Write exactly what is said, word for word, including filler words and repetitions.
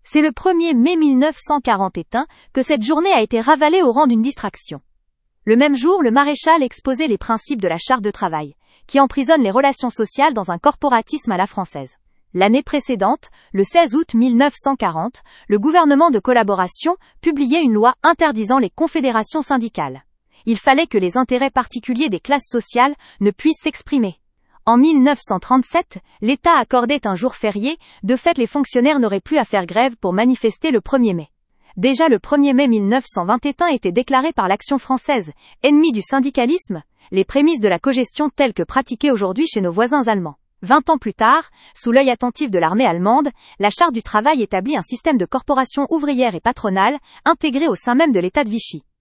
C'est le premier mai mille neuf cent quarante éteint que cette journée a été ravalée au rang d'une distraction. Le même jour, le maréchal exposait les principes de la charte de travail, qui emprisonne les relations sociales dans un corporatisme à la française. L'année précédente, le seize août mille neuf cent quarante, le gouvernement de collaboration publiait une loi interdisant les confédérations syndicales. Il fallait que les intérêts particuliers des classes sociales ne puissent s'exprimer. En mille neuf cent trente-sept, l'État accordait un jour férié, de fait les fonctionnaires n'auraient plus à faire grève pour manifester le premier mai. Déjà le premier mai mille neuf cent vingt et un était déclaré par l'Action française, ennemi du syndicalisme, les prémices de la cogestion telles que pratiquées aujourd'hui chez nos voisins allemands. Vingt ans plus tard, sous l'œil attentif de l'armée allemande, la Charte du travail établit un système de corporations ouvrières et patronales, intégré au sein même de l'État de Vichy.